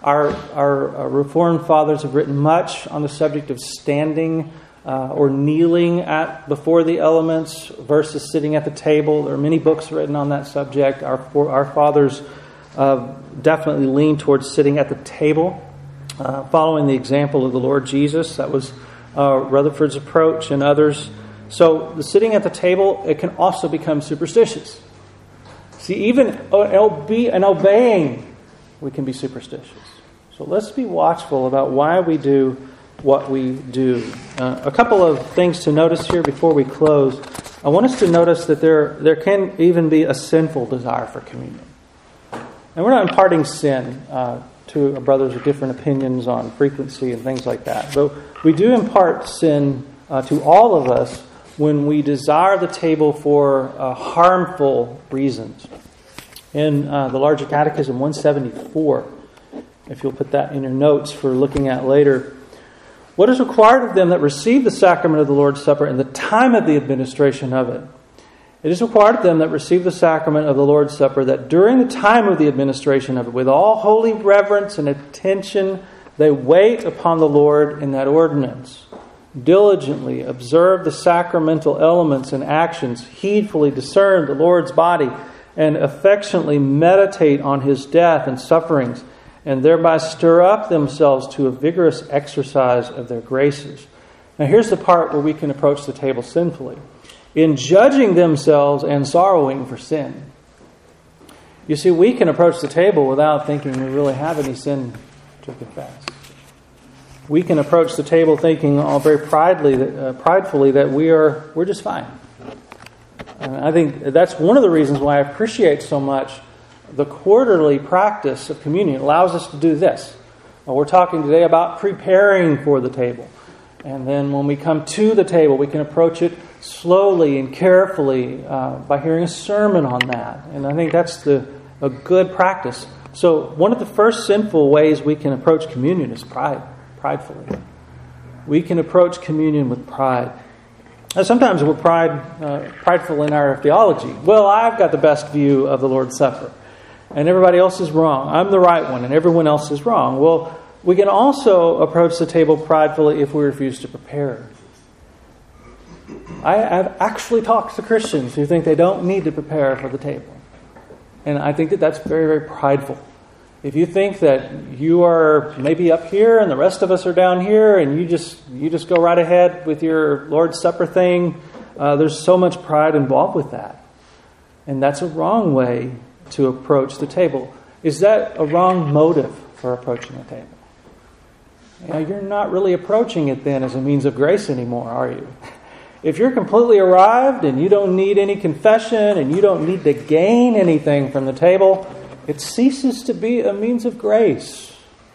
Our, our, our Reformed fathers have written much on the subject of standing uh, or kneeling at before the elements versus sitting at the table. There are many books written on that subject. Our, our fathers uh, definitely lean towards sitting at the table, uh, following the example of the Lord Jesus. That was uh, Rutherford's approach and others. So the sitting at the table, it can also become superstitious. See, even in obeying, we can be superstitious. So let's be watchful about why we do what we do. Uh, a couple of things to notice here before we close. I want us to notice that there, there can even be a sinful desire for communion. And we're not imparting sin uh, to brothers with different opinions on frequency and things like that. But we do impart sin uh, to all of us when we desire the table for uh, harmful reasons. In uh, the Larger Catechism one seventy-four, if you'll put that in your notes for looking at later, what is required of them that receive the sacrament of the Lord's Supper in the time of the administration of it? It is required of them that receive the sacrament of the Lord's Supper that during the time of the administration of it, with all holy reverence and attention, they wait upon the Lord in that ordinance. Diligently observe the sacramental elements and actions, heedfully discern the Lord's body, and affectionately meditate on His death and sufferings, and thereby stir up themselves to a vigorous exercise of their graces. Now here's the part where we can approach the table sinfully. In judging themselves and sorrowing for sin. You see, we can approach the table without thinking we really have any sin to confess. We can approach the table thinking all very pridefully, uh, pridefully that we are we're just fine. And I think that's one of the reasons why I appreciate so much the quarterly practice of communion. It allows us to do this. Well, we're talking today about preparing for the table. And then when we come to the table, we can approach it slowly and carefully uh, by hearing a sermon on that. And I think that's the a good practice. So one of the first sinful ways we can approach communion is pride, pridefully. We can approach communion with pride. Now, sometimes we're pride, uh, prideful in our theology. Well, I've got the best view of the Lord's Supper, and everybody else is wrong. I'm the right one, and everyone else is wrong. Well, we can also approach the table pridefully if we refuse to prepare. I have actually talked to Christians who think they don't need to prepare for the table. And I think that that's very, very prideful. If you think that you are maybe up here and the rest of us are down here and you just you just go right ahead with your Lord's Supper thing, uh, there's so much pride involved with that. And that's a wrong way to approach the table. Is that a wrong motive for approaching the table? You know, you're not really approaching it then as a means of grace anymore, are you? If you're completely arrived and you don't need any confession and you don't need to gain anything from the table, it ceases to be a means of grace.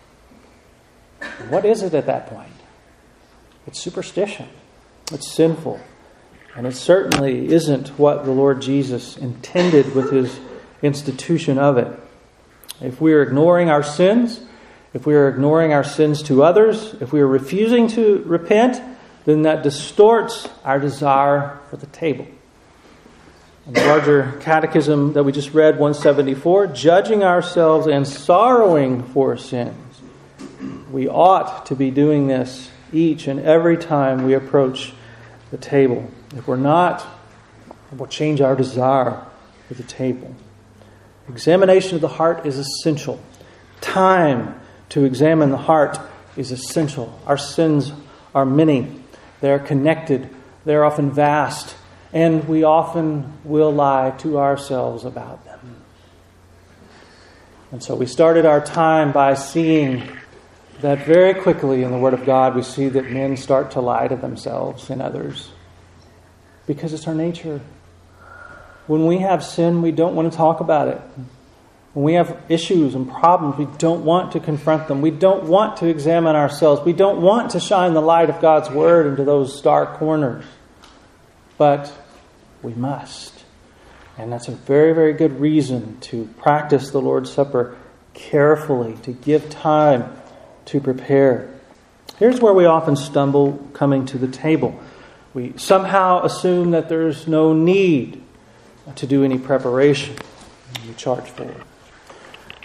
What is it at that point? It's superstition. It's sinful. And it certainly isn't what the Lord Jesus intended with His institution of it. If we are ignoring our sins, if we are ignoring our sins to others, if we are refusing to repent, then that distorts our desire for the table. In the Larger Catechism that we just read, one seventy-four, judging ourselves and sorrowing for sins. We ought to be doing this each and every time we approach the table. If we're not, it will change our desire for the table. Examination of the heart is essential. Time to examine the heart is essential. Our sins are many. They are connected. They are often vast. And we often will lie to ourselves about them. And so we started our time by seeing that very quickly in the Word of God we see that men start to lie to themselves and others. Because it's our nature. When we have sin, we don't want to talk about it. When we have issues and problems, we don't want to confront them. We don't want to examine ourselves. We don't want to shine the light of God's Word into those dark corners. But we must. And that's a very, very good reason to practice the Lord's Supper carefully, to give time to prepare. Here's where we often stumble coming to the table. We somehow assume that there's no need to do any preparation. We charge for it.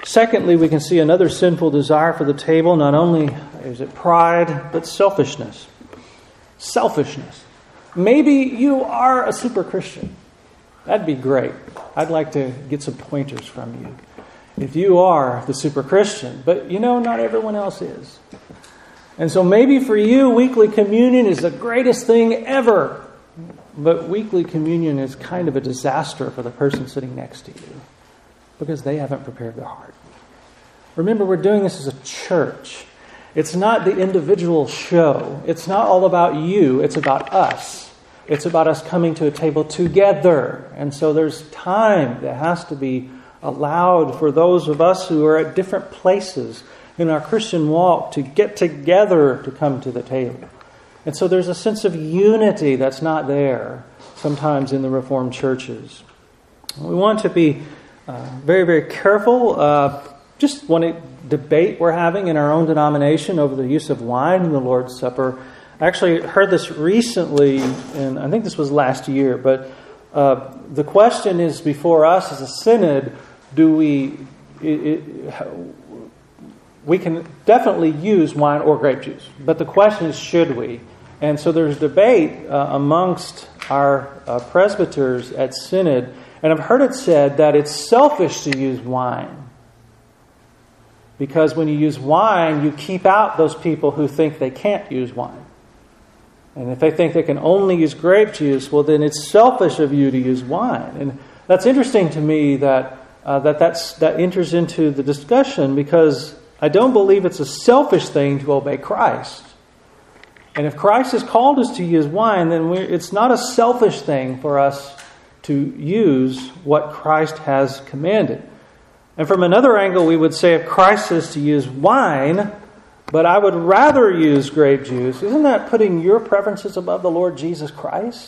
Secondly, we can see another sinful desire for the table. Not only is it pride, but selfishness. Selfishness. Maybe you are a super Christian. That'd be great. I'd like to get some pointers from you. If you are the super Christian, but you know, not everyone else is. And so maybe for you, weekly communion is the greatest thing ever. But weekly communion is kind of a disaster for the person sitting next to you because they haven't prepared their heart. Remember, we're doing this as a church. It's not the individual show. It's not all about you. It's about us. It's about us coming to a table together. And so there's time that has to be allowed for those of us who are at different places in our Christian walk to get together to come to the table. And so there's a sense of unity that's not there sometimes in the Reformed churches. We want to be uh, very, very careful. Uh, just one debate we're having in our own denomination over the use of wine in the Lord's Supper. I actually heard this recently, and I think this was last year, but uh, the question is before us as a synod, do we... It, it, we can definitely use wine or grape juice, but the question is, should we? And so there's debate uh, amongst our uh, presbyters at synod, and I've heard it said that it's selfish to use wine. Because when you use wine, you keep out those people who think they can't use wine. And if they think they can only use grape juice, well, then it's selfish of you to use wine. And that's interesting to me that uh, that that's, that enters into the discussion, because I don't believe it's a selfish thing to obey Christ. And if Christ has called us to use wine, then we're, it's not a selfish thing for us to use what Christ has commanded. And from another angle, we would say if Christ says to use wine, but I would rather use grape juice, isn't that putting your preferences above the Lord Jesus Christ?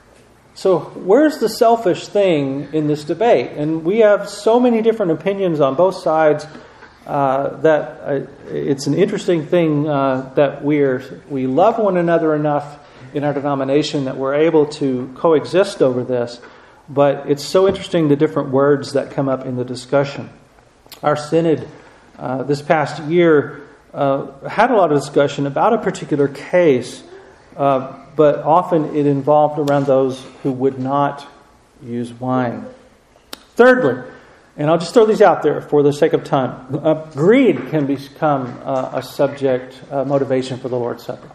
So where's the selfish thing in this debate? And we have so many different opinions on both sides uh, that uh, it's an interesting thing uh, that we're we love one another enough in our denomination that we're able to coexist over this. But it's so interesting the different words that come up in the discussion. Our synod uh, this past year uh, had a lot of discussion about a particular case, uh, but often it involved around those who would not use wine. Thirdly, and I'll just throw these out there for the sake of time, uh, greed can become uh, a subject uh, motivation for the Lord's Supper.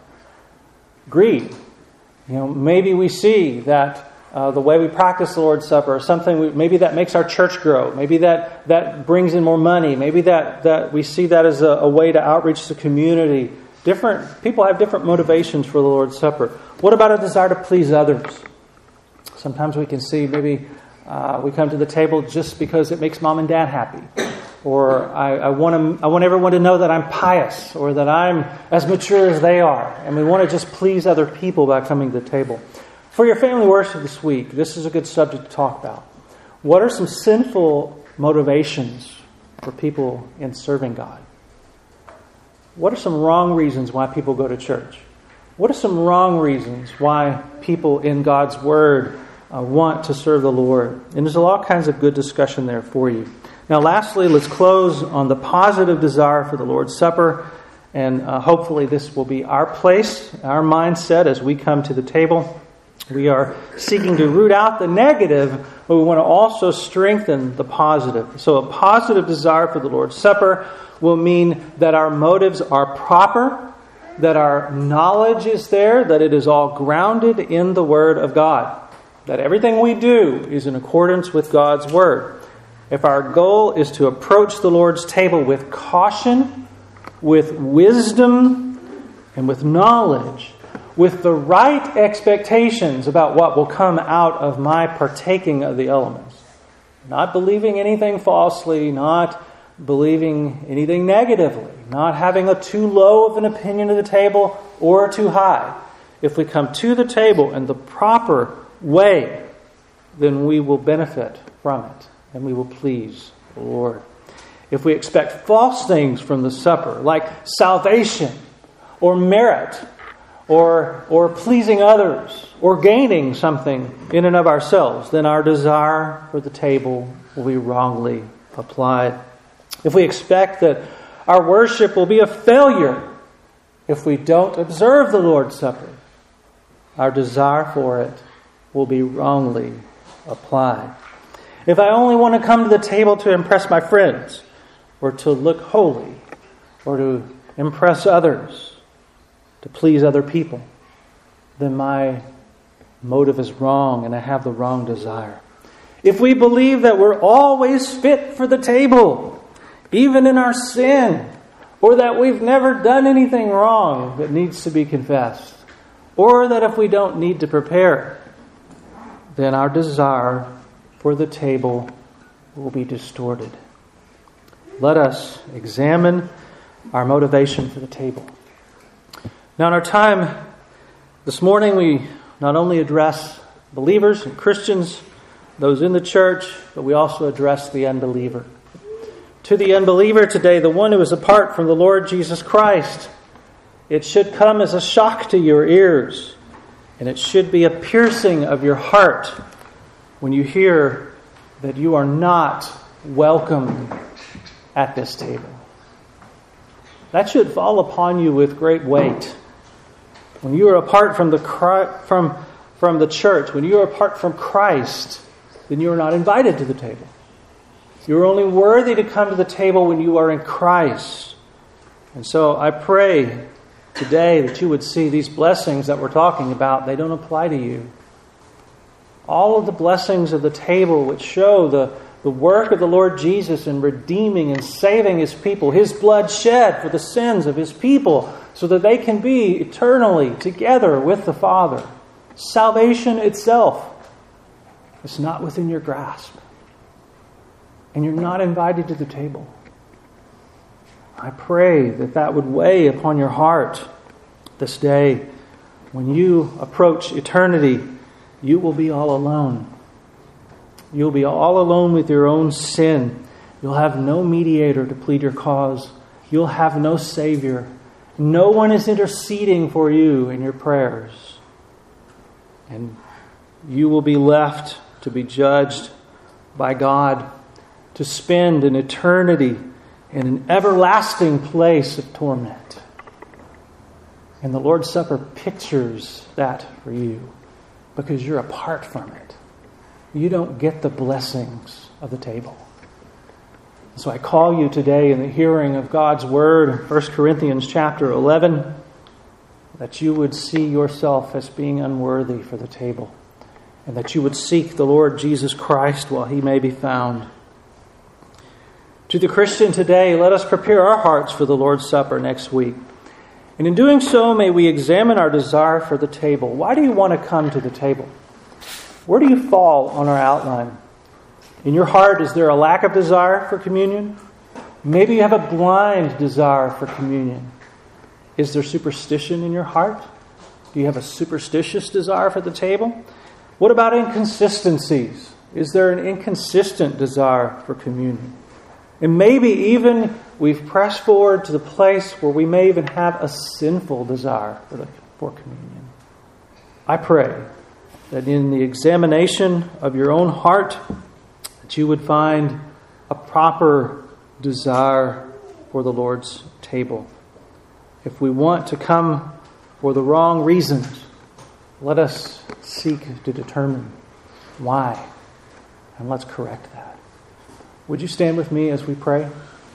Greed. You know, maybe we see that Uh, the way we practice the Lord's Supper, or something we, maybe that makes our church grow. Maybe that, that brings in more money. Maybe that, that we see that as a, a way to outreach the community. Different people have different motivations for the Lord's Supper. What about a desire to please others? Sometimes we can see maybe uh, we come to the table just because it makes mom and dad happy. Or I, I want to, I want everyone to know that I'm pious, or that I'm as mature as they are. And we want to just please other people by coming to the table. For your family worship this week, this is a good subject to talk about. What are some sinful motivations for people in serving God? What are some wrong reasons why people go to church? What are some wrong reasons why people in God's Word uh, want to serve the Lord? And there's all kinds of good discussion there for you. Now, lastly, let's close on the positive desire for the Lord's Supper. And uh, hopefully this will be our place, our mindset as we come to the table. We are seeking to root out the negative, but we want to also strengthen the positive. So a positive desire for the Lord's Supper will mean that our motives are proper, that our knowledge is there, that it is all grounded in the Word of God, that everything we do is in accordance with God's Word. If our goal is to approach the Lord's table with caution, with wisdom, and with knowledge, with the right expectations about what will come out of my partaking of the elements. Not believing anything falsely, not believing anything negatively, not having a too low of an opinion of the table or too high. If we come to the table in the proper way, then we will benefit from it and we will please the Lord. If we expect false things from the supper, like salvation or merit, Or, or pleasing others, or gaining something in and of ourselves, then our desire for the table will be wrongly applied. if we expect that our worship will be a failure if we don't observe the Lord's Supper, our desire for it will be wrongly applied. If I only want to come to the table to impress my friends, or to look holy, or to impress others, to please other people, then my motive is wrong and I have the wrong desire. If we believe that we're always fit for the table, even in our sin, or that we've never done anything wrong that needs to be confessed, or that if we don't need to prepare, then our desire for the table will be distorted. Let us examine our motivation for the table. Now, in our time this morning, we not only address believers and Christians, those in the church, but we also address the unbeliever. To the unbeliever today, the one who is apart from the Lord Jesus Christ, it should come as a shock to your ears, and it should be a piercing of your heart when you hear that you are not welcome at this table. That should fall upon you with great weight. When you are apart from the from from the church, when you are apart from Christ, then you are not invited to the table. You are only worthy to come to the table when you are in Christ. And so I pray today that you would see these blessings that we're talking about, they don't apply to you. All of the blessings of the table which show the, the work of the Lord Jesus in redeeming and saving His people, His blood shed for the sins of His people, so that they can be eternally together with the Father. Salvation itself is not within your grasp. And you're not invited to the table. I pray that that would weigh upon your heart this day. When you approach eternity, you will be all alone. You'll be all alone with your own sin. You'll have no mediator to plead your cause. You'll have no Savior. No one is interceding for you in your prayers. And you will be left to be judged by God, to spend an eternity in an everlasting place of torment. And the Lord's Supper pictures that for you, because you're apart from it. You don't get the blessings of the table. So I call you today in the hearing of God's Word in First Corinthians chapter eleven, that you would see yourself as being unworthy for the table, and that you would seek the Lord Jesus Christ while He may be found. To the Christian today, let us prepare our hearts for the Lord's Supper next week. And in doing so, may we examine our desire for the table. Why do you want to come to the table? Where do you fall on our outline? In your heart, is there a lack of desire for communion? Maybe you have a blind desire for communion. Is there superstition in your heart? Do you have a superstitious desire for the table? What about inconsistencies? Is there an inconsistent desire for communion? And maybe even we've pressed forward to the place where we may even have a sinful desire for, the, for communion. I pray that in the examination of your own heart, that you would find a proper desire for the Lord's table. If we want to come for the wrong reasons, let us seek to determine why, and let's correct that. Would you stand with me as we pray?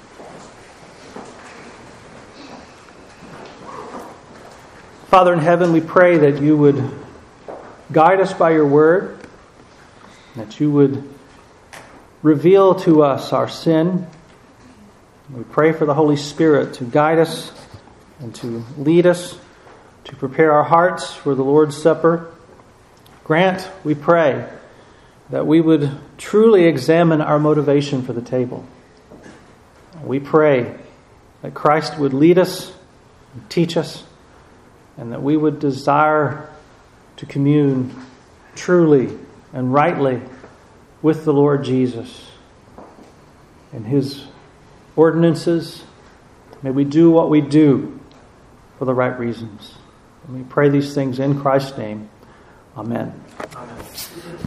Father in heaven, we pray that you would guide us by your word, that you would reveal to us our sin. We pray for the Holy Spirit to guide us and to lead us, to prepare our hearts for the Lord's Supper. Grant, we pray, that we would truly examine our motivation for the table. We pray that Christ would lead us and teach us, and that we would desire to commune truly and rightly with the Lord Jesus and His ordinances. May we do what we do for the right reasons. And we pray these things in Christ's name. Amen. Amen.